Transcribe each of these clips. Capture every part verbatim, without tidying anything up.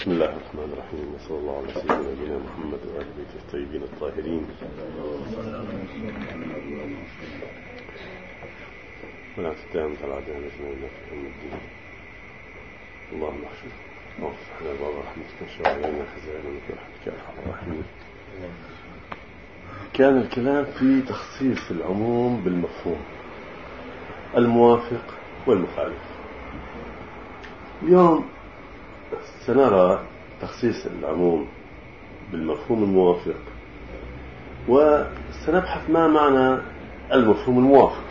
بسم الله الرحمن الرحيم، وصلى الله على سيدنا نبينا محمد وآل بيته الطيبين الطاهرين. ولا تتهم العدالة لنا في أم الدين. اللهم احفظ وافتح لنا باب رحمتك واشرح علينا خزائنك برحمتك يا ارحم الراحمين. كان الكلام في تخصيص العموم بالمفهوم الموافق والمخالف. اليوم سنرى تخصيص العموم بالمفهوم الموافق، وسنبحث ما معنى المفهوم الموافق.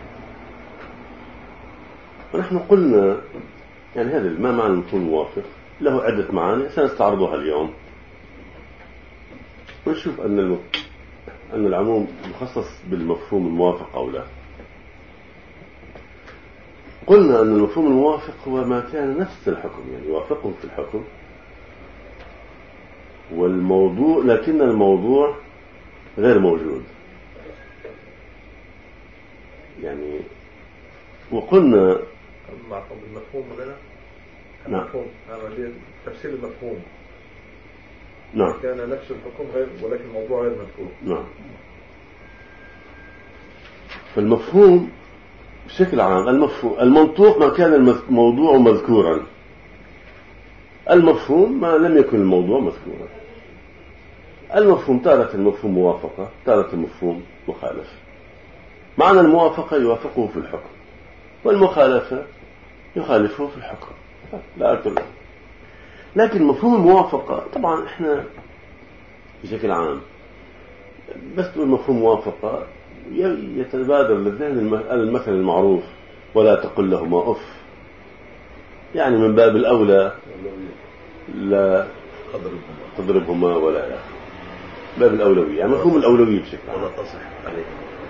ونحن قلنا يعني هذا ما معنى المفهوم الموافق له عدة معاني سنستعرضها اليوم، ونشوف أن الم... أن العموم مخصص بالمفهوم الموافق أو لا. قلنا أن المفهوم الموافق هو ما كان نفس الحكم، يعني يوافقه في الحكم والموضوع، لكن الموضوع غير موجود. يعني وقلنا معكم بالمفهوم لنا نعم المفهوم هذا تفسير المفهوم. نعم كان نفس الحكم غير ولكن الموضوع غير مذكور. نعم. فالمفهوم بشكل عام المفهوم المنطوق ما كان الموضوع مذكورا، المفهوم ما لم يكن الموضوع مذكورا. المفهوم تارة المفهوم موافقة، تارة المفهوم مخالفة. معنى الموافقة يوافقه في الحكم، والمخالفة يخالفه في الحكم، لا أكثر. لكن مفهوم الموافقة طبعا احنا بشكل عام بس تقول مفهوم موافقة يتبادر للذهن المثل المعروف ولا تقل لهما أف، يعني من باب الأولى لا تضربهما ولا يا باب الأولوية، يعني مفهوم الأولوية بشكل عام. ولا تصح عليه.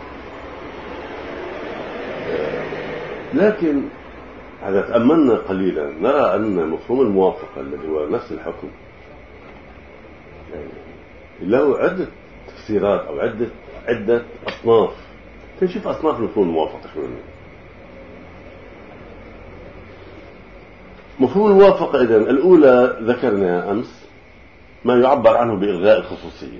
لكن إذا تأملنا قليلا نرى أن مفهوم الموافقة الذي هو نفس الحكم يعني له عدة تفسيرات أو عدة عدة أصناف. نشوف أصناف مفهوم الموافقة شو هي. مفهوم الموافقة إذن الأولى ذكرنا أمس ما يعبر عنه بإلغاء الخصوصية،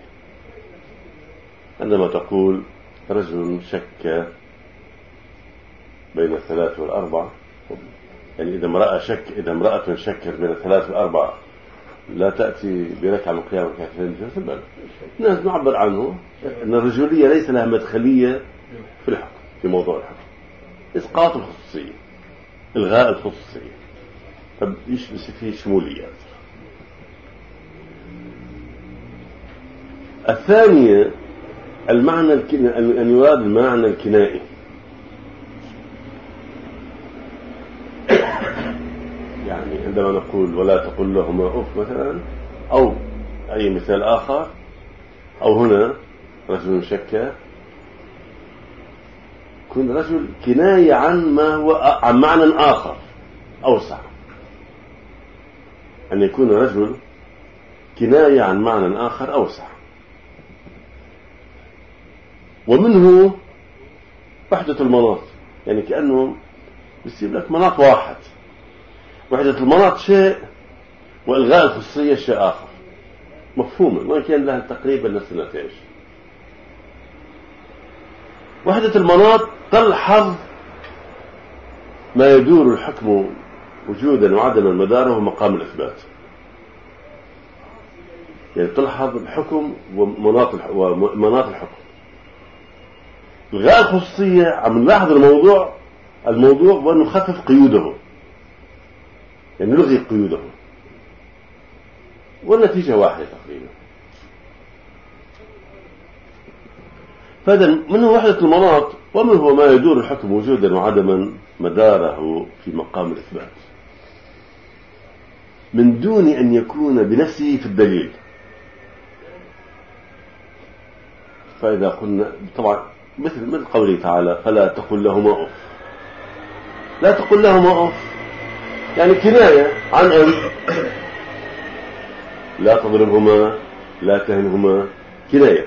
عندما تقول رجل شك بين الثلاث والأربع، يعني إذا امرأة شك إذا امرأة شكت بين الثلاث والأربع لا تأتي بركعة من قيام ركعتين في البلد. الناس نعبر عنه أن الرجولية ليس لها مدخلية في الحكم، في موضوع الحكم. إسقاط الخصوصية، إلغاء الخصوصية، طب إيش بس فيه شموليات. الثانية المعنى الكنا... أن يراد المعنى الكنائي، يعني عندما نقول ولا تقل لهما أف مثلا، أو أي مثال آخر، أو هنا رجل شك، يكون رجل كناية عن ما هو عن معنى آخر أوسع، أن يكون رجل كناية عن معنى آخر أوسع. ومنه وحدة المناط، يعني كأنه بيصير لك مناط واحد، وحدة المناط شيء وإلغاء الخصوصية شيء آخر، مفهوما وإن كان لها تقريبا نفس النتائج. وحدة المناط تلحظ ما يدور الحكم وجودا وعدما مداره مقام الإثبات، يعني تلحظ الحكم ومناط ومناط الحكم. إلغاء الخصوصية عم نلاحظ الموضوع الموضوع ونخفف قيوده، يعني نلغي قيوده، والنتيجة واحدة تقريبا. فهذا منه وحدة المناط، ومن هو ما يدور الحكم وجودا وعدما مداره في مقام الإثبات من دون أن يكون بنفسه في الدليل. فإذا قلنا طبعا مثل مثل قوله تعالى فلا تقل لهما أف، لا تقل لهما أف يعني كناية عن أن لا تضربهما لا تهنهما، كناية.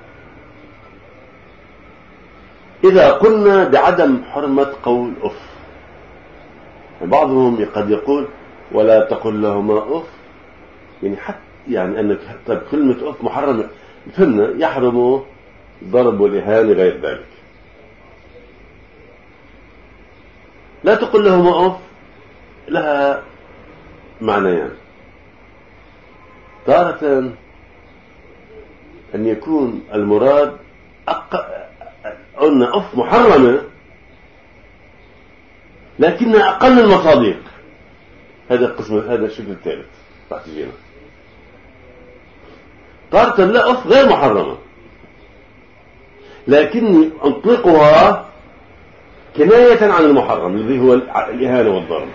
إذا قلنا بعدم حرمة قول أف، بعضهم قد يقول ولا تقل لهما أف يعني حتى يعني أنك طيب كلمة أف محرمة فهمنا، يحرم ضرب والإهانة غير ذلك. لا تقل لهما أف لها معنيان. تارة أن يكون المراد أق... قلنا أف محرمة لكنها أقل المصادق، هذا القسم، هذا الشكل الثالث راح تجينا. تارة لا أف غير محرمة لكني أنطلقها كناية عن المحرم الذي هو الإهانة والضرب.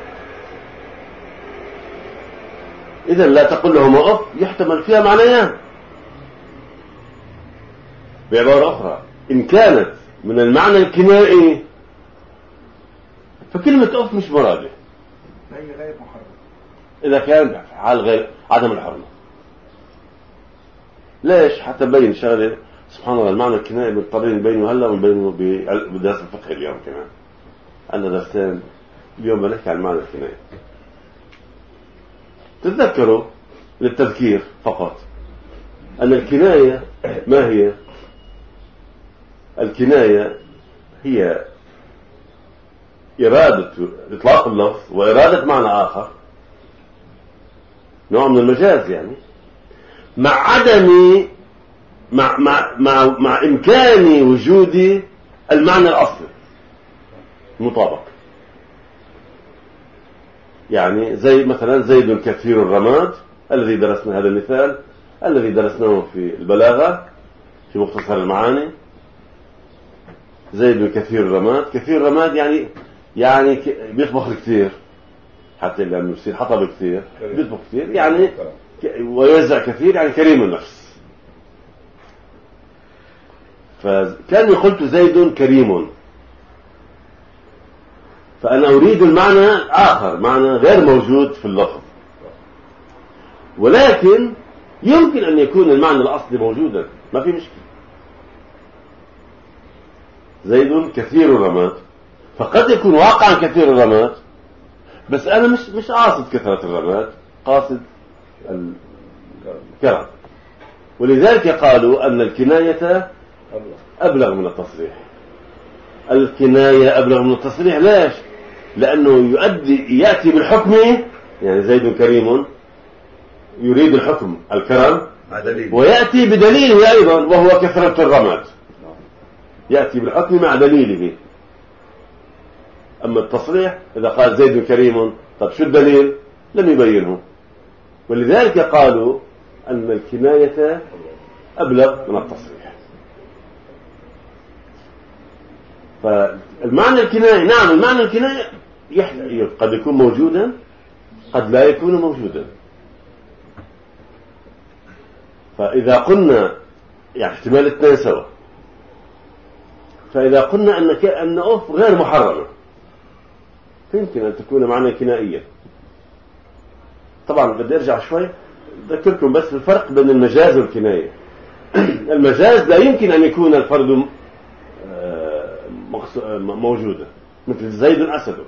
إذا لا تقل لهما أف يحتمل فيها معنيان. بعبارة أخرى، إن كانت من المعنى الكنائي فكلمة أف مش مرادة هي غير محرم إذا كان حال غير عدم الحرمة. ليش؟ حتى بين شغلة سبحان الله، المعنى الكنائي بنضطر نبينه هلا ونبينه بدرس الفقه اليوم كمان. عندنا درسين اليوم بنحكي عن المعنى الكنائي. تتذكروا للتذكير فقط أن الكناية ما هي؟ الكناية هي إرادة إطلاق اللفظ وإرادة معنى آخر، نوع من المجاز يعني، مع عدم مع مع مع, مع إمكان وجود المعنى الأصلي مطابق. يعني زي مثلا زيد كثير الرماد الذي درسنا، هذا المثال الذي درسناه في البلاغة في مختصر المعاني. زيد كثير الرماد، كثير الرماد يعني يعني بيطبخ كثير، حتى لما يصير حطب كثير بيطبخ كثير يعني، ويوزع كثير يعني كريم النفس. فكان قلت زيد كريم، فأنا أريد المعنى آخر، معنى غير موجود في اللفظ، ولكن يمكن أن يكون المعنى الأصلي موجودا، ما في مشكلة. زيد كثير الرماد، فقد يكون واقعا كثير الرماد، بس أنا مش مش قاصد كثرة الرماد، قاصد الكرم. ولذلك قالوا أن الكناية أبلغ من التصريح. الكناية أبلغ من التصريح. ليش؟ لأنه يؤدي يأتي بالحكم، يعني زيد كريم يريد الحكم الكرم، ويأتي بدليله أيضا وهو كثرة الرماد، يأتي بالحكم مع دليله. أما التصريح إذا قال زيد كريم، طب شو الدليل؟ لم يبينه. ولذلك قالوا أن الكناية أبلغ من التصريح. فالمعنى الكنائي، نعم المعنى الكنائي قد يكون موجودا قد لا يكون موجودا. فإذا قلنا يعني احتمال اثنين سوا، فإذا قلنا أن أن أف غير محرمة يمكن أن تكون معنى كنائيا. طبعا بدي أرجع شوي أذكركم بس الفرق بين المجاز والكناية. المجاز لا يمكن أن يكون الفرد موجودا، مثل زيد أسد.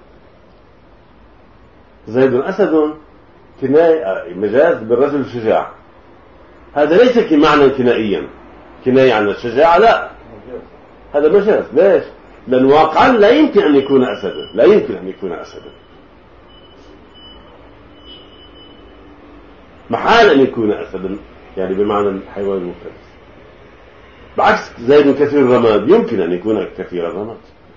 زيد أسد كناية مجاز بالرجل الشجاع، هذا ليس كمعنى كنائيا، كناية عن الشجاعة، لا هذا مجاز. ليش؟ لأن واقعا لا يمكن أن يكون أسدا، لا يمكن أن يكون أسدا، محال أن يكون أسدا يعني بمعنى الحيوان المفترس. بعكس زيد كثير الرماد يمكن أن يكون كثير الرماد.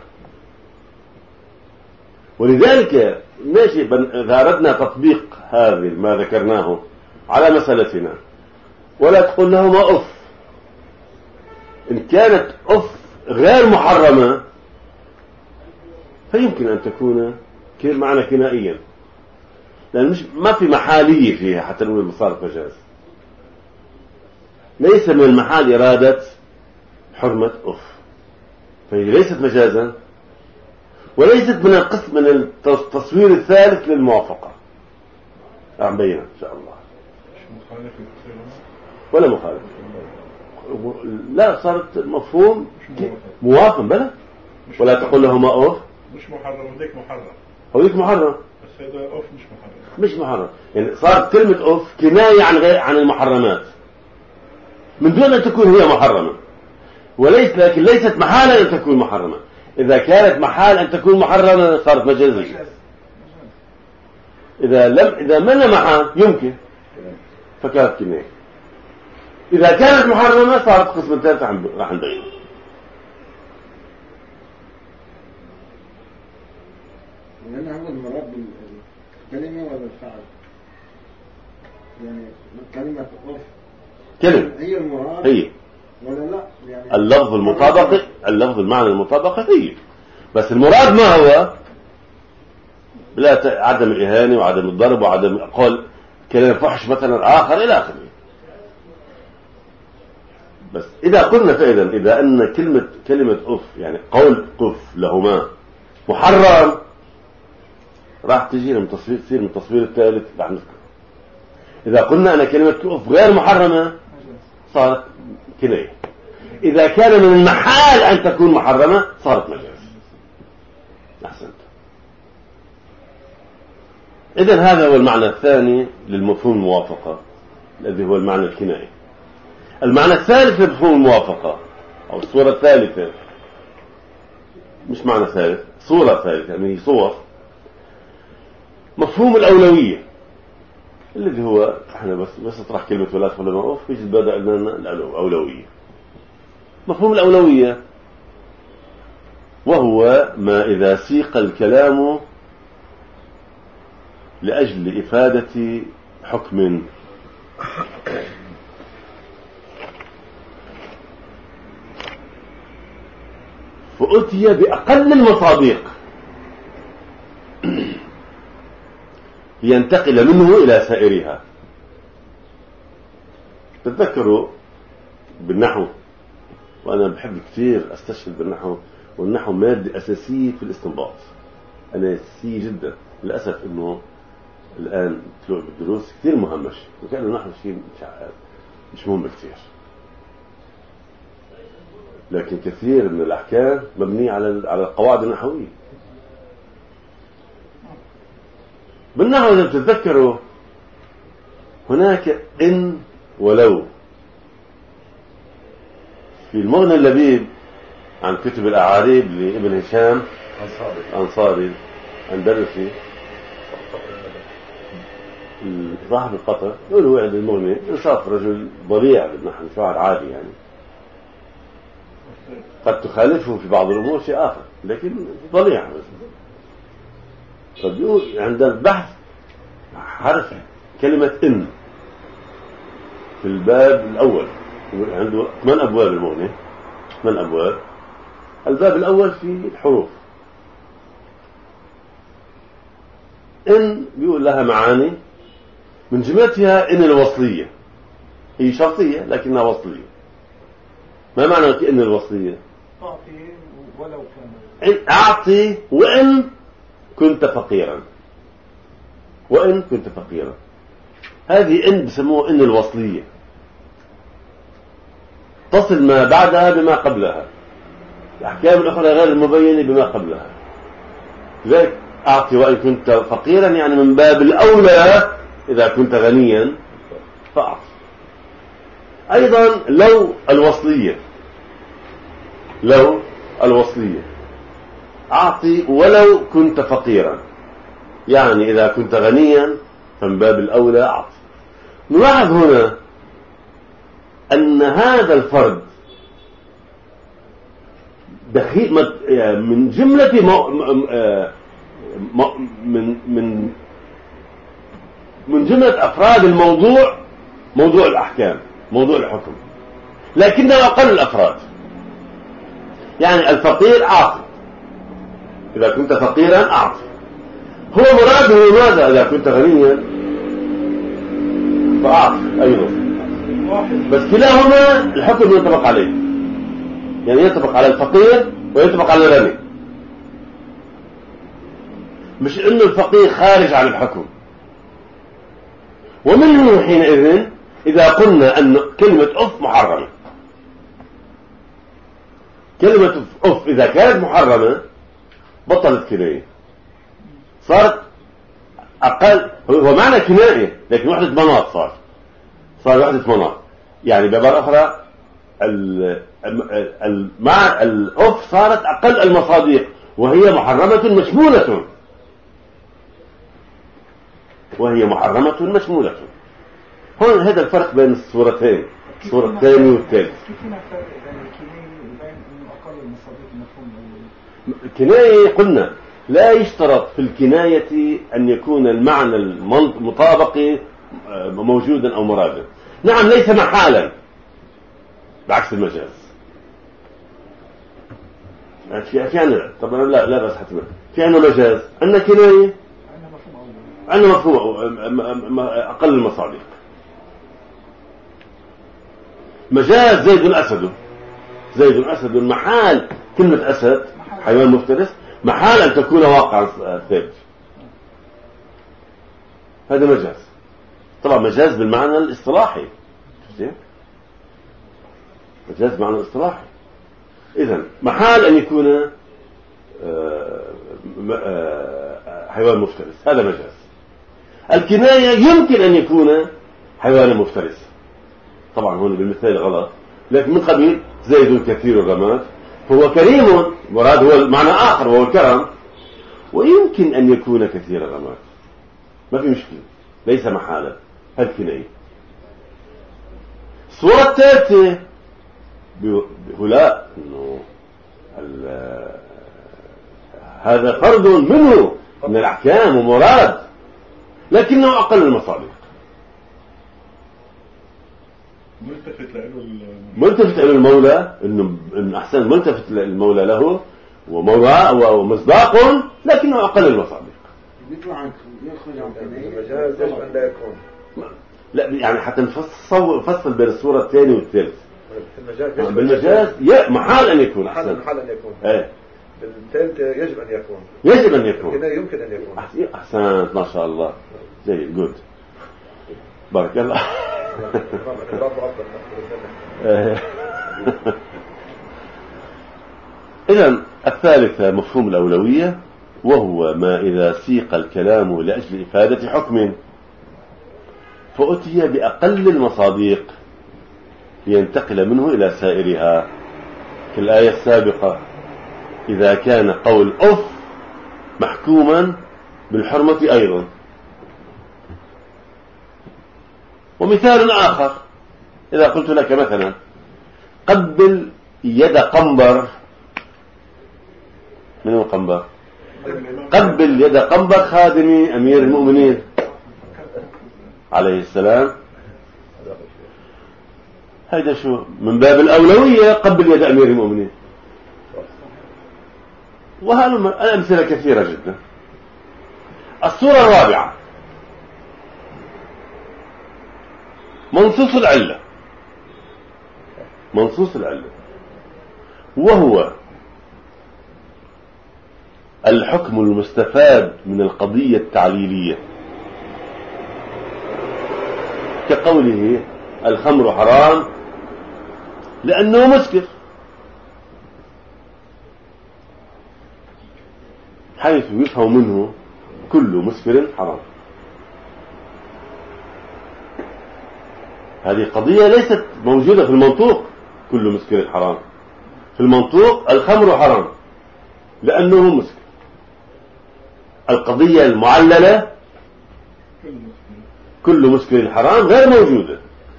ولذلك ماشي إذا أردنا تطبيق هذا ما ذكرناه على مسألتنا، ولا تقول لهما أف. إن كانت أف غير محرمة فيمكن أن تكون معنى كنائيا، لأن مش ما في محالية فيها حتى نقول بصارة مجاز. ليس من المحال إرادة حرمة أف، فهي ليست مجازا وليست من القسم من التصوير الثالث للموافقة. عم بينا إن شاء الله. ولا مخالف، لا صارت مفهوم موافق بلا، ولا تقول لهما أف مش محرم وديك محرم. هويك محرم، بس هذا أوف مش محرم. مش محرم، يعني صارت كلمة أوف كناية عن غير عن المحرمات من دون أن تكون هي محرمة، وليس لكن ليست محالا أن تكون محرمة. إذا كانت محال أن تكون محرمة صارت مجازية. إذا لم إذا من محال يمكن فكانت كناية. إذا كانت محرمة صارت قسم ثالث راح نبينه. لأن هو المراد بالكلمة ولا الفعل؟ يعني كلمة أوف كلمة هي المراد هي ولا لا؟ يعني اللفظ المطابق، اللفظ المعنى المطابق هي، بس المراد ما هو؟ لا عدم الإهانة وعدم الضرب وعدم قول كلام فحش مثلا آخر إلى آخره. بس إذا قلنا فعلا إذا أن كلمة كلمة أف يعني قول قف لهما محرم راح تجينا من تصوير تصير من التصوير الثالث راح نذكر. إذا قلنا أن كلمة أف غير محرمة صارت كناية. إذا كان من المحال أن تكون محرمة صارت مجاز. أحسنت. إذن هذا هو المعنى الثاني للمفهوم الموافقة الذي هو المعنى الكنائي. المعنى الثالث لمفهوم الموافقة أو الصورة الثالثة، مش معنى ثالث، صورة ثالثة، يعني صور مفهوم الأولوية الذي هو احنا بس بس اطرح كلمة ولا تدخل المعروف يجي بدأ لنا الأولوية. مفهوم الأولوية وهو ما إذا سيق الكلام لأجل إفادة حكم فأتي بأقل المصادق لينتقل منه إلى سائرها. تتذكروا بالنحو، وأنا بحب كثير أستشهد بالنحو، والنحو مادة أساسية في الاستنباط، أنا أساسية جدا. للأسف أنه الآن طلوع بالدروس كثير مهمش، وكأنه النحو شيء مش مهم كثير، لكن كثير من الأحكام مبنية على على القواعد النحوية. بالنحو إذا تتذكروا هناك إن ولو. في المغنى اللبيب عن كتب الأعاريب لابن هشام أنصاري أندلسي صاحب القطر، يقول هو عند المغني إنصاف رجل ضليع بالنحو شاعر عادي، يعني قد تخالفه في بعض الأمور شيء آخر لكن ضليع. طب يقول عند البحث حرف كلمة إن في الباب الأول، عنده ثمان أبواب المغني، ثمان أبواب. الباب الأول في الحروف. إن بيقول لها معاني من جملتها إن الوصلية، هي شرطية لكنها وصلية. ما معنى إن الوصلية؟ أعطي ولو كان إن أعطي وإن كنت فقيرا، وإن كنت فقيرا، هذه إن بسموها إن الوصلية، تصل ما بعدها بما قبلها، الأحكام الأخرى غير المبينة بما قبلها. لذلك أعطي وإن كنت فقيرا يعني من باب الأولى إذا كنت غنيا فأعطي. أيضا لو الوصلية، لو الوصلية أعطي ولو كنت فقيرا، يعني إذا كنت غنيا فمن باب الأولى أعطي. نلاحظ هنا أن هذا الفرد دخيل من جملة من من من جملة أفراد الموضوع، موضوع الأحكام، موضوع الحكم، لكنه أقل الأفراد. يعني الفقير أعطي، إذا كنت فقيرا أعطي. هو مراده ماذا؟ إذا كنت غنيا فأعطي أيضا. بس كلاهما الحكم ينطبق عليه، يعني ينطبق على الفقير وينطبق على الغني، مش إنه الفقير خارج عن الحكم. ومنه حينئذ إذا قلنا أن كلمة أف محرمة، كلمة أف إذا كانت محرمة بطلت كناية. صارت أقل. هو معنى كنائي لكن وحدة مناط صار صار وحدة مناط. يعني بعبارة أخرى مع الأف صارت أقل المصادق وهي محرمة مشمولة وهي محرمة مشمولة. هون هذا الفرق بين الصورتين، الصورة الثانية والثالثة. الكناية قلنا لا يشترط في الكناية أن يكون المعنى المطابق موجودا أو مرادا. نعم ليس محالا بعكس المجاز. في في عنا طبعا لا لا بس حتما في عنا مجاز، عنا كناية، عنا مفهوم أقل المصادق. مجاز زيد أسد، زيد أسد محال كلمة أسد حيوان مفترس محال أن تكون واقع ثابت، هذا مجاز. طبعا مجاز بالمعنى الاصطلاحي، مجاز بالمعنى الاصطلاحي. إذن محال أن يكون حيوان مفترس هذا مجاز. الكناية يمكن أن يكون حيوان مفترس، طبعا هون بالمثال غلط، لكن من قبيل زيد كثير الرماد هو كريم، مراد هو المعنى آخر وهو الكرم، ويمكن أن يكون كثير الرماد، ما في مشكلة، ليس محالا الكناية. الصورة الثالثة بهلاء إنه هذا فرد منه من الأحكام ومراد لكنه أقل المصادق. ملتفت له ملتفت له المولى إنه إن أحسن ملتفت المولى له ومولى ومصداق لكنه أقل المصادق. بيطلع عن يخرج عن المجاز يجب أن لا يكون. لا يعني حتى نفصل نفصل بين الصورة الثانية والثالثة. بالمجاز بالمجاز محال أن يكون أحسن. محال أن يكون. إيه. بالثالثة يجب أن يكون. يجب أن يكون. كده يمكن أن يكون. أحسنت ما شاء الله. جيد جود. بارك الله. إذن الثالثة مفهوم الأولوية، وهو ما إذا سيق الكلام لأجل إفادة حكم فأتي بأقل المصادق لينتقل منه إلى سائرها، كالآية السابقة إذا كان قول أف محكوما بالحرمة أيضا. ومثال آخر إذا قلت لك مثلا قبل يد قنبر، من هو قنبر؟ قبل يد قنبر خادم أمير المؤمنين عليه السلام، هذا شو من باب الأولوية، قبل يد أمير المؤمنين. وهذه الأمثلة كثيرة جدا. الصورة الرابعة منصوص العلة، منصوص العلة وهو الحكم المستفاد من القضية التعليلية، كقوله الخمر حرام لأنه مسكر، حيث يفهم منه كل مسكر حرام. هذه قضية ليست موجودة في المنطوق، كل مسكر حرام. في المنطوق الخمر حرام لأنه مسكر. القضية المعللة كل مسكر حرام غير موجودة،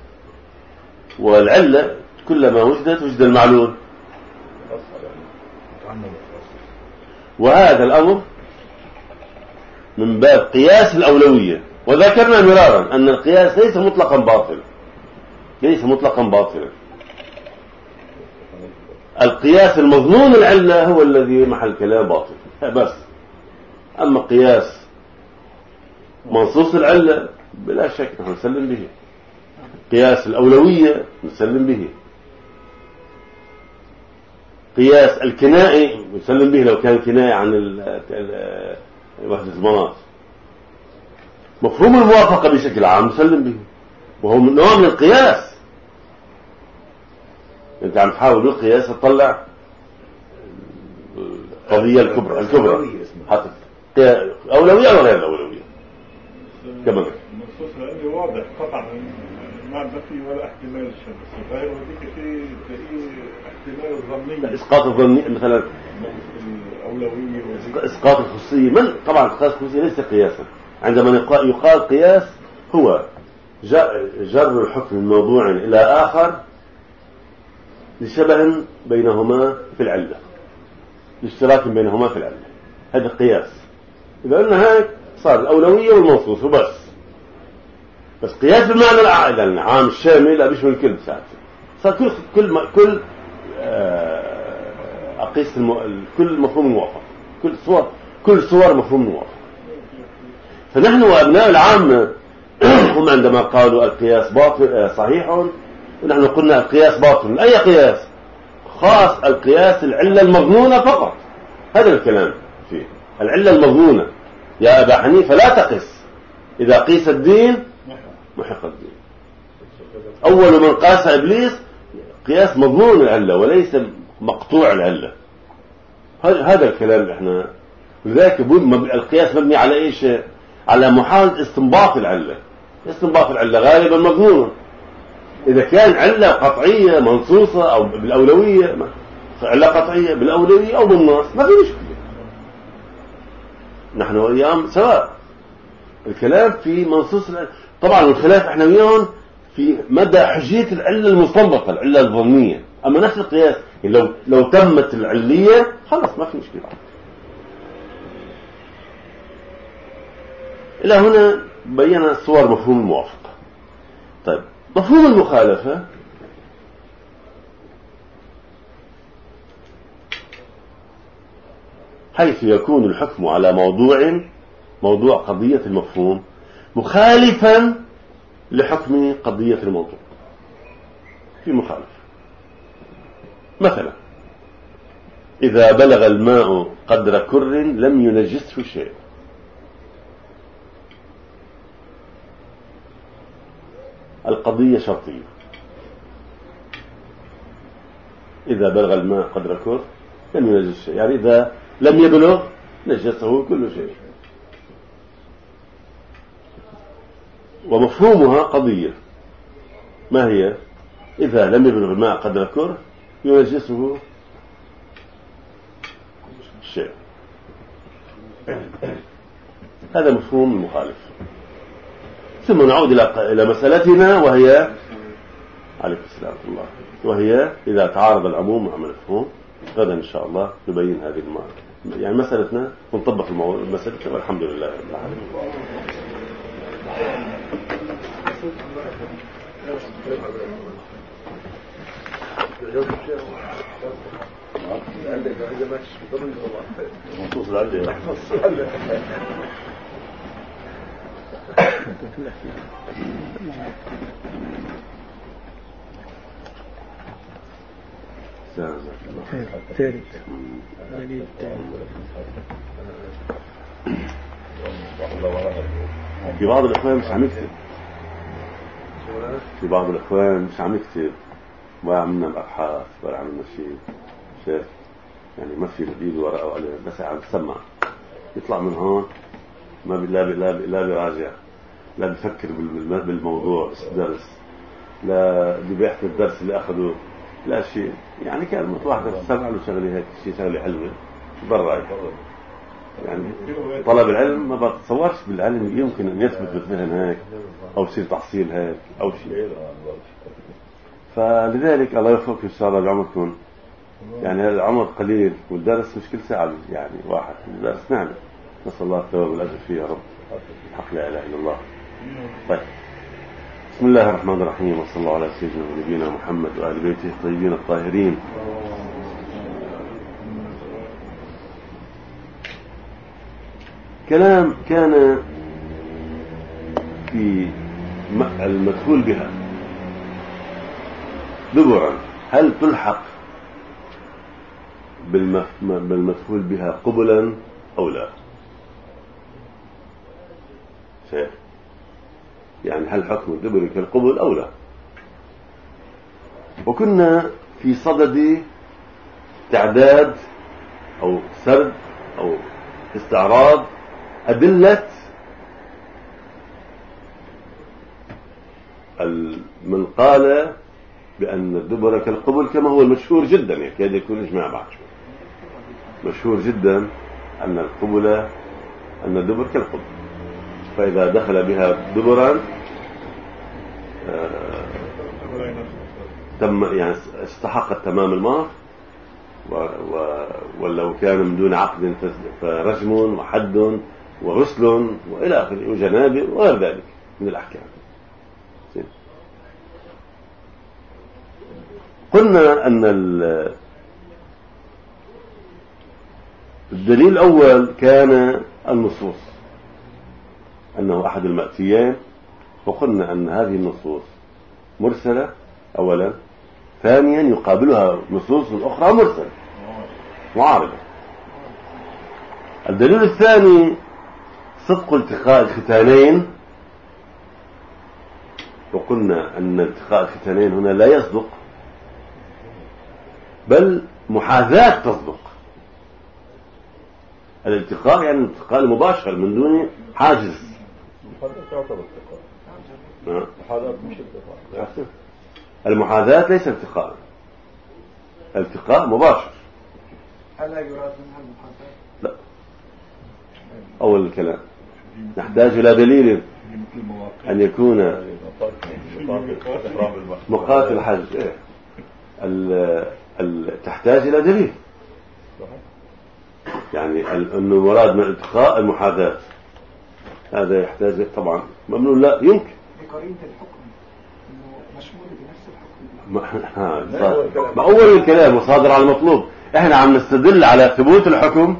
والعلة كلما وجدت وجد المعلول. وهذا الأمر من باب قياس الأولوية، وذكرنا مرارا أن القياس ليس مطلقا باطل، ليس مطلقا باطلا. القياس المظنون العلة هو الذي محل كلام باطل بس. أما قياس منصوص العلة بلا شك نحن نسلم به، قياس الأولوية نسلم به، قياس الكنائي نسلم به لو كان كناية عن وحدة المناط. مفهوم الموافقة بشكل عام نسلم به، وهو من نوع من القياس. انت عم تحاول بالقياس تطلع القضية الكبرى الكبرى حتى أولوية أو غير الأولوية كمان النصوص العلمي واضح قطعا ما في ولا احتمال الشمس غير وديك في تلاقيه احتمال الظني إسقاط الظني مثلا الأولوية إسقاط الخصوصية من طبعا إسقاط الخصوصية ليس قياسا عندما يقال قياس هو جر الحكم من موضوع إلى آخر لشبه بينهما في العلة لاشتراك بينهما في العلة هذا قياس إذا قلنا هيك صار الأولوية والمنصوص وبس بس قياس بالمعنى العام الشامل لا بيشمل الكل ساعته صار كل كل كل أقيس الم... كل مفهوم موافق كل صور كل صور مفهوم موافق فنحن وأبناء العامة هم عندما قالوا القياس باطل صحيح ونحن قلنا القياس باطل أي قياس خاص القياس العلة المظنونة فقط هذا الكلام فيه العلة المظنونة يا أبا حنيفة لا تقس إذا قيس الدين محق الدين أول من قاس إبليس قياس مظنون العلة وليس مقطوع العلة هذا الكلام احنا لذلك القياس مبني على ايش على محاولة استنباط العلة استنباط العلة غالبا مظنون إذا كان علة قطعية منصوصة أو بالأولوية علة قطعية بالأولوية أو بالنص ما في مشكلة نحن وإياهم سواء الكلام في منصوص العلة. طبعا الخلاف احنا وياهم في مدى حجية العلة المستنبطة العلة الظنية أما نفس القياس لو لو تمت العلية خلاص ما في مشكلة إلى هنا بينا صور مفهوم الموافقة. طيب مفهوم المخالفة حيث يكون الحكم على موضوع موضوع قضية المفهوم مخالفا لحكم قضية الموضوع في مخالفة. مثلا إذا بلغ الماء قدر كر لم ينجسه شيء القضية شرطية إذا بلغ الماء قدر كر لم ينجس شيء يعني إذا لم يبلغ نجسه كل شيء ومفهومها قضية ما هي إذا لم يبلغ الماء قدر كر ينجسه شيء هذا مفهوم المخالف. ثم نعود إلى مسألتنا وهي عليكم السلام الله وهي إذا تعارض العموم مع المفهوم غدا إن شاء الله نبين هذه المعارضة يعني مسألتنا ونطبق المسألة والحمد لله رب العالمين. منصوص العلة ثالث دليل في بعض الإخوان مش عم يكتب في بعض الإخوان مش عم يكتب ولا عملنا الأبحاث ولا عملنا شيء شايف يعني ما في بديل ورقة وقلم بس عم تسمع يطلع من هون ما لا لا لا بيراجع لا بيفكر بالموضوع الدرس لا بيحكي الدرس اللي أخذه لا شيء يعني كان واحدة تسمع له شغلة هيك شيء شغلة حلوة برا يعني طلب العلم ما بتصورش بالعلم يمكن أن يثبت بالذهن هيك أو يصير تحصيل هيك أو شيء فلذلك الله يوفقك إن شاء الله بعمركم يعني العمر قليل والدرس مش كل ساعة يعني واحد الدرس نعم نسأل الله الثواب والأجر فيه يا رب حق لا إله إلا الله. طيب بسم الله الرحمن الرحيم وصلى الله على سيدنا ونبينا محمد وآل بيته الطيبين الطاهرين. كلام كان في المدخول بها دبرا هل تلحق بالمدخول بها قبلا أو لا شيء يعني هل حكم الدبر كالقبل أو لا. وكنا في صدد تعداد أو سرد أو استعراض أدلة من قال بأن الدبر كالقبل كما هو المشهور جدا، يكاد يكون إجماع بعد شوي، مشهور جدا أن القبل أن الدبر كالقبل، فإذا دخل بها دبرا آه تم يعني استحق تمام المهر، ولو كان من دون عقد فرجم وحد وغسل وإلى آخره وجنابه وغير ذلك من الأحكام. قلنا أن الدليل الأول كان النصوص، أنه أحد المأتيين، وقلنا أن هذه النصوص مرسلة أولا، ثانيا يقابلها نصوص أخرى مرسلة معارضة. الدليل الثاني صدق التقاء الختانين، وقلنا أن التقاء الختانين هنا لا يصدق بل محاذاة تصدق. الالتقاء يعني الالتقاء المباشر من دون حاجز. المحاذاة ليس التقاء، التقاء مباشر. ألا يراد منها المحاذاة؟ لا، أول الكلام نحتاج إلى دليل أن يكون مقاتل حج. تحتاج إلى دليل، يعني أنه مراد من الالتقاء المحاذاة، هذا يحتاج طبعا ممنون لا يمكن بقرينة الحكم إنه مشمول بنفس الحكم. ما أول الكلام وصادر على المطلوب. إحنا عم نستدل على ثبوت الحكم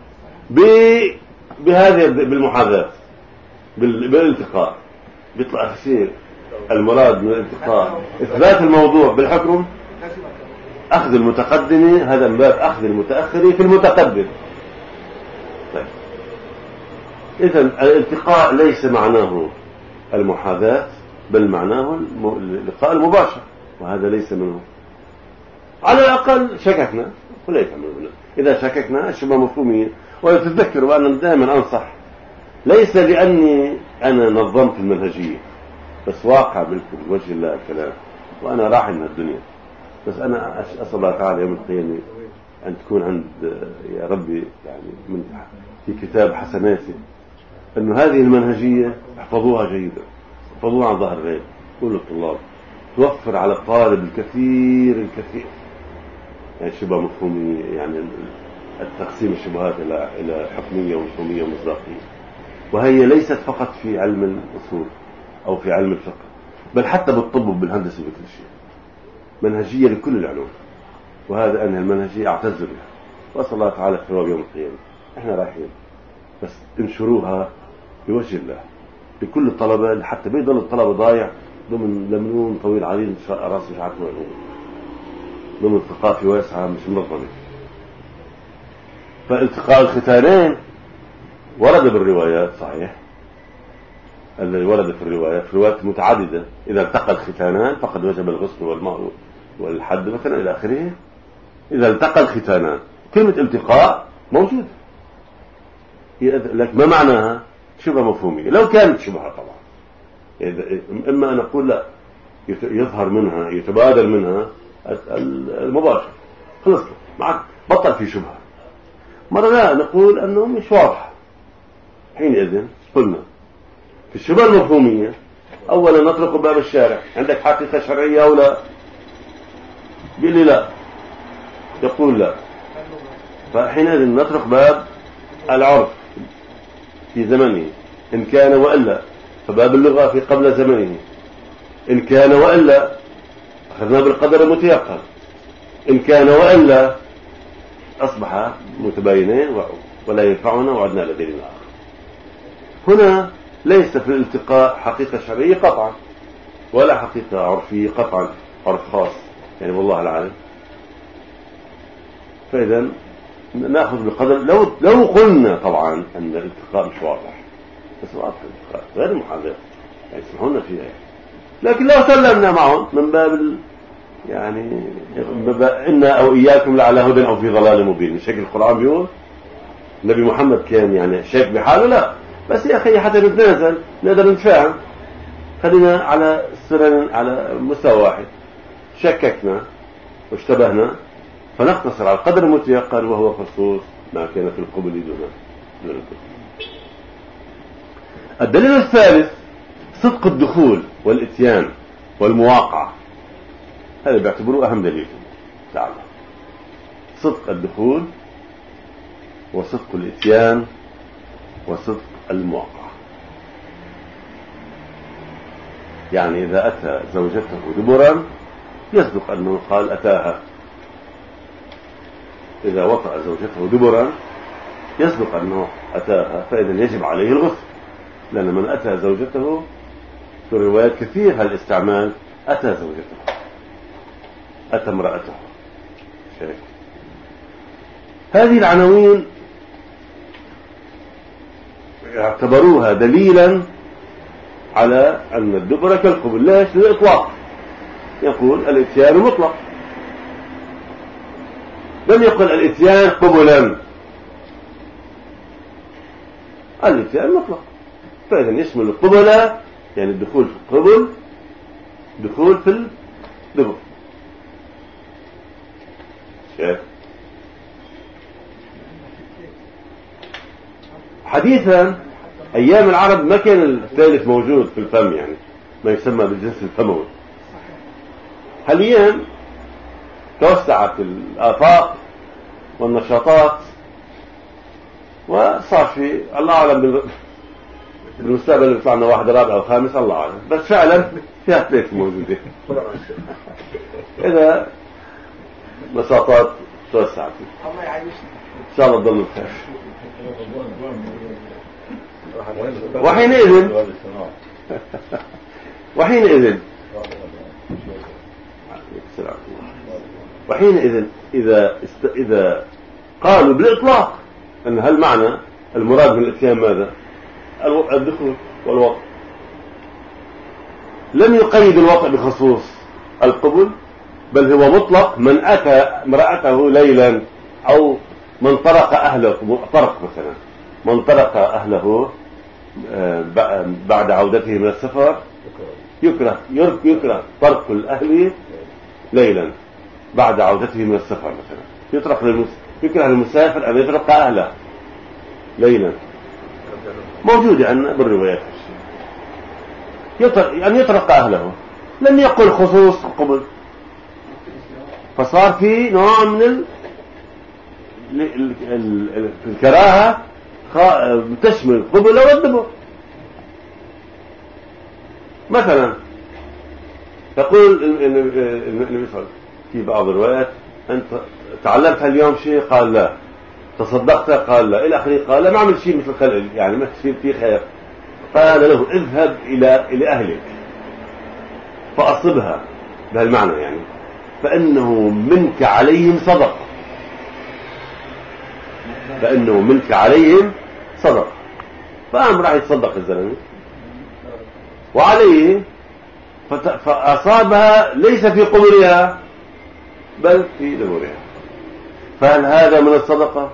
بهذه بالمحاذاة بالالتقاء، بيطلع كثير المراد من الالتقاء إثبات الموضوع بالحكم، أخذ المتقدم، هذا من باب أخذ المتأخر في المتقدم. طيب. إذن الالتقاء ليس معناه المحاذاة بل معناه اللقاء المباشر، وهذا ليس منه. على الأقل شككنا وليس منه. إذا شككنا الشبه مفهومية. وتتذكر وأنا دائما أنصح، ليس لأني أنا نظمت المنهجية، بس واقع بالوجه الله الكلام، وأنا راحي من الدنيا، بس أنا أسأل الله تعالى يوم القيامة أن تكون عند يا ربي يعني من في كتاب حسناتي أنه هذه المنهجية احفظوها جيدا، احفظوها عن ظهر غيب، كل الطلاب توفر على الطالب الكثير الكثير يعني شبه مفهومية، يعني التقسيم الشبهات إلى إلى حكمية ومفهومية ومصداقية. وهي ليست فقط في علم الأصول أو في علم الفقه، بل حتى بالطب وبالهندسة وكل شيء، منهجية لكل العلوم. وهذا أن المنهجية أعتز بها، وأسأل الله تعالى الثواب يوم القيامة. إحنا رايحين بس انشروها بوجه الله لكل الطلبة، حتى بيضل الطلبة ضايع ضمن لمنون طويل عريض راسي مش عارف وين هو، ضمن ثقافة واسعة مش منظمة. فالتقاء الختانين ورد بالروايات صحيح، الذي ورد في الروايات في روايات متعددة، إذا التقى الختانان فقد وجب الغسل والماء والحد مثلا إلى آخره. إذا التقى الختانان، كلمة التقاء موجودة، لكن ما معناها؟ شبه مفهومية. لو كانت شبهة طبعا، إما أن نقول لا يظهر منها يتبادل منها المباشر، خلص معك بطل في شبهة. مرة لا نقول أنه مش واضح، حينئذ قلنا في الشبهة المفهومية أولا نطرق باب الشارع، عندك حقيقة شرعية أو لا؟ بيقول لي لا، يقول لا، فحينئذ نطرق باب العرف في زمنه إن كان وإلا، فباب اللغة في قبل زمنه إن كان وإلا، أخذنا بالقدر المتيقن، إن كان وإلا أصبح متباينين ولا ينفعنا وعدنا لدليل آخر. هنا ليس في الالتقاء حقيقة شرعية قطعا ولا حقيقة عرفية قطعا، عرف خاص يعني والله العالم. فإذا نأخذ بالقدر. لو لو قلنا طبعا أن الالتقاء مش واضح، بس واضح الالتقاء غير محاذاة يعني يسمحون فيها، لكن لو سلمنا معهم من باب ال... يعني إنا أو إياكم لعلى هدى أو في ضلال مبين، شكل القرآن بيقول النبي محمد كان يعني شاك بحاله؟ لا، بس يا أخي حتى نتنازل نقدر نتفاهم، خلينا على سرن على مستوى واحد. شككنا واشتبهنا فنقتصر على القدر المتيقن وهو خصوص ما كان في القبل دون دون الكفر. الدليل الثالث صدق الدخول والإتيان والمواقعة، هذا بيعتبروه أهم دليل. تعالى صدق الدخول وصدق الإتيان وصدق المواقعة. يعني إذا أتى زوجته دبرا يصدق أنه قال أتاها، إذا وطأ زوجته دبرا يصدق أنه أتاها، فإذا يجب عليه الغسل، لأن من أتى زوجته في الروايات كثير هالاستعمال أتى زوجته، أتى امرأته. شايف هذه العناوين اعتبروها دليلا على أن الدبر كالقبل. ليش؟ للإطلاق، يقول الإتيان مطلق، لم يقل الإتيان قبلا، الإتيان مطلق، فإذا يشمل القبل يعني الدخول في القبل دخول في الدبر. شايف حديثا أيام العرب ما كان الثالث موجود في الفم، يعني ما يسمى بالجنس الفموي. حاليا توسعت الآفاق والنشاطات وصار في الله أعلم بالمستقبل يطلع لنا واحد رابع أو خامس، الله أعلم، بس فعلا فيها ثلاثة موجودين. إذا نشاطات توسعت الله يعيشنا إن شاء الله تضل بخير. وحينئذ وحينئذ وحينئذ إذا است... إذا قالوا بالإطلاق أن هل معنى المراد من الإتيان ماذا؟ الدخول والوقت، لم يقيد الوقت بخصوص القبل، بل هو مطلق من أتى امرأته ليلا أو من طرق أهله، طرق مثلا من طرق أهله بعد عودته من السفر يكره يكره طرق الأهل ليلا بعد عودته من السفر مثلا، يطرق للمس... يكره المسافر أن يطرق أهله ليلا، موجود عندنا بالروايات يطرق أن يطرق أهله، لم يقل خصوص قبل، فصار في نوع من ال... ال... ال... الكراهة تشمل القبل والدبر. مثلا تقول النبي صلى في بعض الروايات أنت تعلمت اليوم شيء؟ قال لا. تصدقت؟ قال لا. إلى آخره. قال لا، ما عمل شيء مثل خلق يعني ما تصير فيه خير. قال له اذهب إلى إلى أهلك فأصبها بهالمعنى، يعني فإنه منك عليهم صدق، فإنه منك عليهم صدق. فقام راح يتصدق الزلمة وعليه فأصابها ليس في قبرها بل في دبرها. فهل هذا من الصدقة؟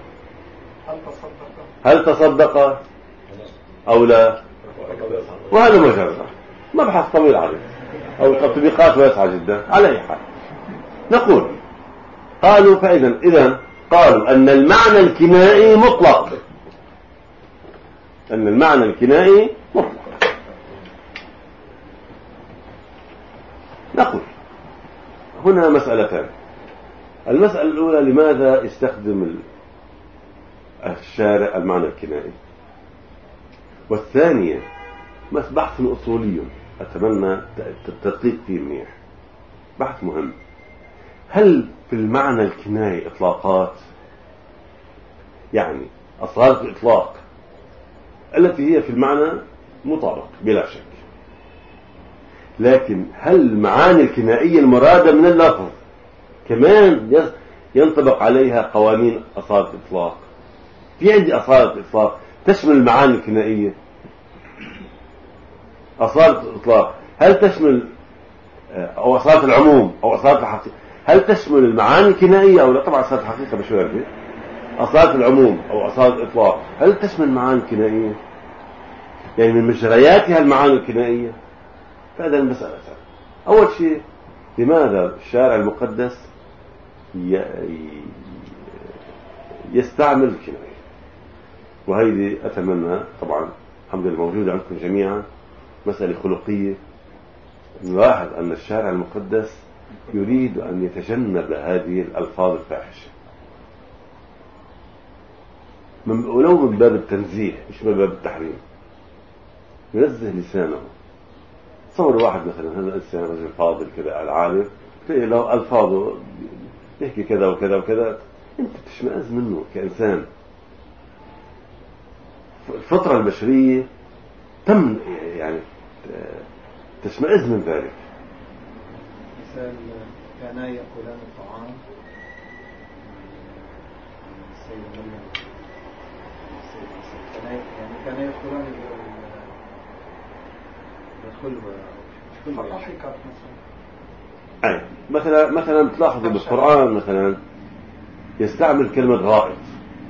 هل تصدق أو لا؟ وهذا مجرد مبحث طويل عريض أو تطبيقات واسعة جدا. على أي حال نقول قالوا فإذا إذن قالوا أن المعنى الكنائي مطلق، أن المعنى الكنائي مطلق. نقول هنا مسألتان. المسألة الأولى، لماذا استخدم الشارع المعنى الكنائي؟ والثانية بحث أصولي أتمنى التدقيق فيه منيح، بحث مهم. هل في المعنى الكنائي إطلاقات؟ يعني أصالة الإطلاق التي هي في المعنى مطابق بلا شك، لكن هل المعاني الكنائية المرادة من اللفظ كمان ينطبق عليها قوانين أصالة الإطلاق؟ في عندي أصالة الإطلاق تشمل المعاني الكنائية. أصالة الإطلاق هل تشمل أو أصالة العموم أو أصالة الحقيقة هل تشمل المعاني الكنائية أو لا؟ طبعا أصالة الحقيقة بشوية أصالة العموم أو أصالة الإطلاق هل تشمل معاني كنائية؟ يعني من مجرياتها المعاني الكنائية؟ فهذا المسألة. أول شيء لماذا الشارع المقدس يستعمل الكنائية؟ وهذه أتمنى طبعا الحمد لله موجودة عندكم جميعا، مسألة خلقية، نلاحظ أن الشارع المقدس يريد أن يتجنب هذه الألفاظ الفاحشة ولو من باب التنزيه مش من باب التحريم. ينزه لسانه. تصور واحد مثلا هذا الإنسان رجل فاضل كذا العالم تلاقي له ألفاظه يحكي كذا وكذا وكذا، أنت تشمئز منه كإنسان. الفطرة البشرية تم يعني تشمئز من ذلك. مثال كانا يأكلان الطعام السيد مريم يعني كانا يدخلان يدخل أي مثلا مثلا تلاحظوا بالقرآن مثلا يستعمل كلمة غائط،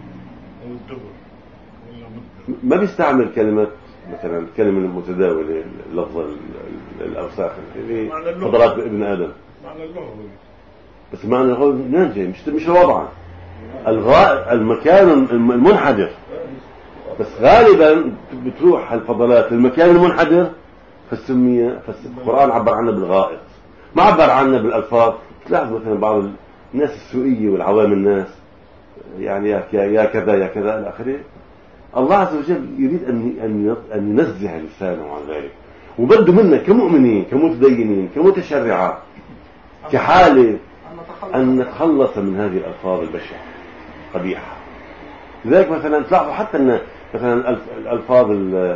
ما بيستعمل كلمة مثلا كلمة المتداولة اللفظ الأوساخ اللي فضلات ابن آدم، بس معنى اللغة منين جاي؟ مش مش الوضع الغائط المكان المنحدر، بس غالبا بتروح الفضلات المكان المنحدر فالسمية فالقرآن عبر عنه بالغائط، ما عبر عنه بالألفاظ. تلاحظ مثلا بعض الناس السوءية والعوام الناس يعني يا يا كذا يا كذا إلى آخره. الله عز وجل يريد أن أن أن ينزه لسانه عن ذلك، وبده منا كمؤمنين كمتدينين كمتشرعة كحالة أن نتخلص من هذه الألفاظ البشعة قبيحة. لذلك مثلا تلاحظوا حتى أن مثلا الألفاظ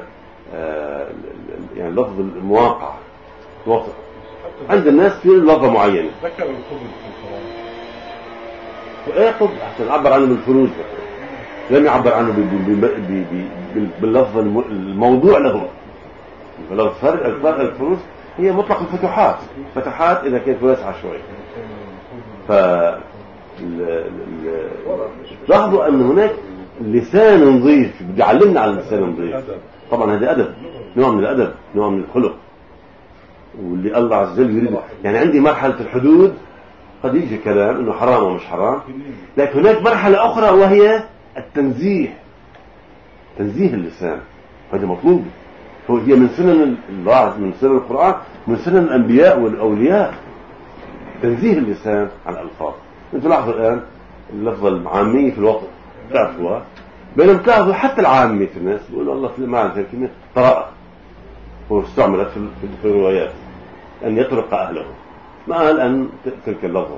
يعني لفظ المواقع وطئ عند الناس في لغة معينة. ذكر القبل في القرآن. وإيه قبل أحسن عبر عنه بالفروج مثلا، لم يعبر عنه باللفظ الموضوع له. فلو الفرق الفرق الفروج هي مطلق الفتوحات، فتوحات إذا كانت واسعة شوي. ف لاحظوا أن هناك لسان نظيف بيعلمنا على اللسان النظيف. طبعا هذا أدب، نوع من الأدب، نوع من الخلق، واللي الله عز وجل يريد. يعني عندي مرحلة الحدود قد يجي كلام إنه حرام ومش حرام، لكن هناك مرحلة أخرى وهي التنزيه، تنزيه اللسان، هذا مطلوب. هي من سنن الله، من سنن القرآن، من سنن الأنبياء والأولياء، تنزيه اللسان عن الألفاظ. انتوا لاحظوا الآن اللفظ العامية في الوطن تعرفوها، بينما تلاحظوا حتى العامية في الناس يقولوا الله في معنى الكلمة طرأ، واستعملت في الروايات أن يطرق أهله، ما قال أن تلك اللفظة.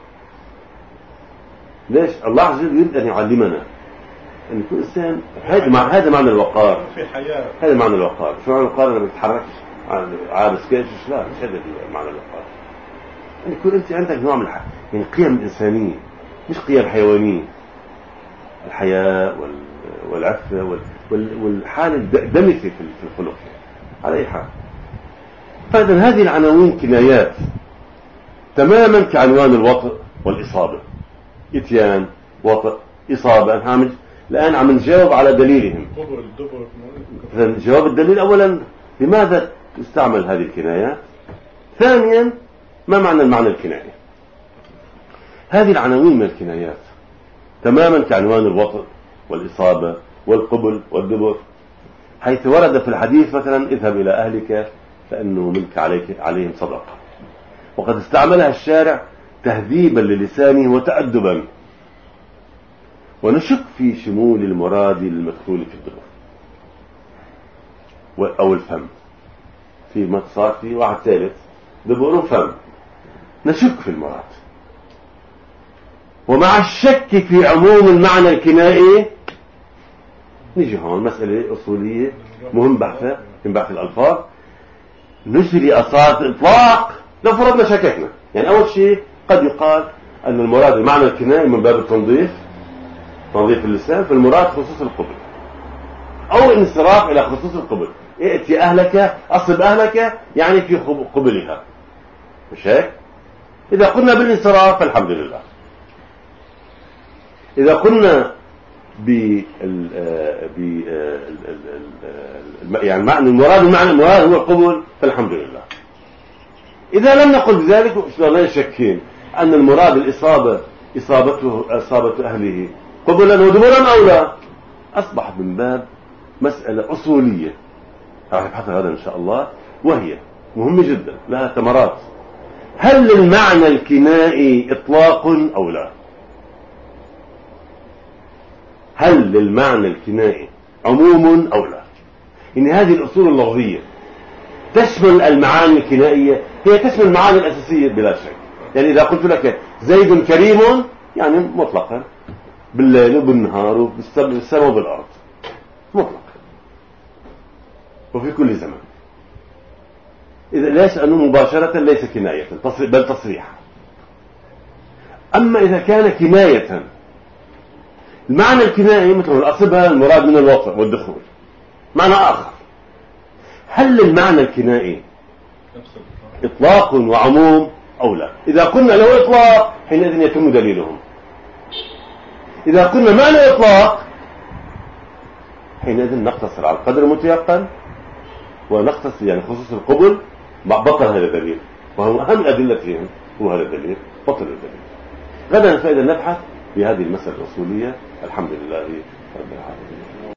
ليش؟ الله عز وجل يريد أن يعلمنا أن يكون إنسان. هذا مع هذا معنى الوقار، هذا معنى الوقار. شو معنى الوقار؟ أنا ما بتحركش عابس كيش، لا مش هذا معنى الوقار. أن يكون أنت عندك نوع من الح... يعني قيم إنسانية مش قيم حيوانية، الحياء وال... والعفة وال... وال... والحالة الدمثة في الخلق على أي حال. فإذا هذه العناوين كنايات تماما كعنوان الوطء والإصابة. إتيان، وطء، إصابة. هامج الآن عم نجاوب على دليلهم. جواب الدليل أولا لماذا تستعمل هذه الكنايات، ثانيا ما معنى المعنى الكنائي. هذه العناوين من الكنايات تماما كعنوان الوطء والإصابة والقبل والدبر، حيث ورد في الحديث مثلا اذهب إلى أهلك فإنه منك عليك عليهم صدقة، وقد استعملها الشارع تهذيبا للسانه وتأدبا. ونشك في شمول المراد للمدخول في الدبر أو الفم. في ما صار في واحد ثالث دبر وفم، نشك في المراد. ومع الشك في عموم المعنى الكنائي نيجي هون مسألة أصولية مهم بحثها من بحث الألفاظ، نجري أصالة الإطلاق لو فرضنا شككنا. يعني أول شيء قد يقال أن المراد المعنى الكنائي من باب التنظيف، تنظيف اللسان، فالمراد خصوص القبل أو انصراف إلى خصوص القبل. ائتي أهلك، أصب أهلك يعني في قبلها، مش هيك؟ إذا قلنا بالانصراف فالحمد لله. إذا قلنا بال ب يعني معنى المراد المعنى المراد هو القبول فالحمد لله. إذا لم نقل بذلك لا شكين أن المراد الإصابة إصابته إصابة أهله قبلا ودبرا أو لا، أصبح من باب مسألة أصولية راح نبحث هذا إن شاء الله، وهي مهمة جدا لها ثمرات. هل المعنى الكنائي إطلاق أو لا؟ هل للمعنى الكنائي عموم أو لا؟ إن هذه الأصول اللفظية تشمل المعاني الكنائية، هي تشمل المعاني الأساسية بلا شك. يعني إذا قلت لك زيد كريم يعني مطلقا بالليل وبالنهار وبالسماء وبالأرض مطلق وفي كل زمان. إذا ليش أنه مباشرة ليس كناية بل تصريحا. أما إذا كان كناية، المعنى الكنائي مثل الأصبها المراد من الوطن والدخول معنى آخر. هل المعنى الكنائي إطلاق وعموم أو لا؟ إذا قلنا له إطلاق حينئذ يتم دليلهم. إذا قلنا معنى إطلاق حينئذ نقتصر على القدر المتيقن ونقتصر يعني خصوص القبل بطل هذا الدليل، وهو أهم الأدلة فيهم هو هذا الدليل، بطل الدليل. غدا فإذا نبحث بهذه المسألة الأصولية. الحمد لله رب العالمين.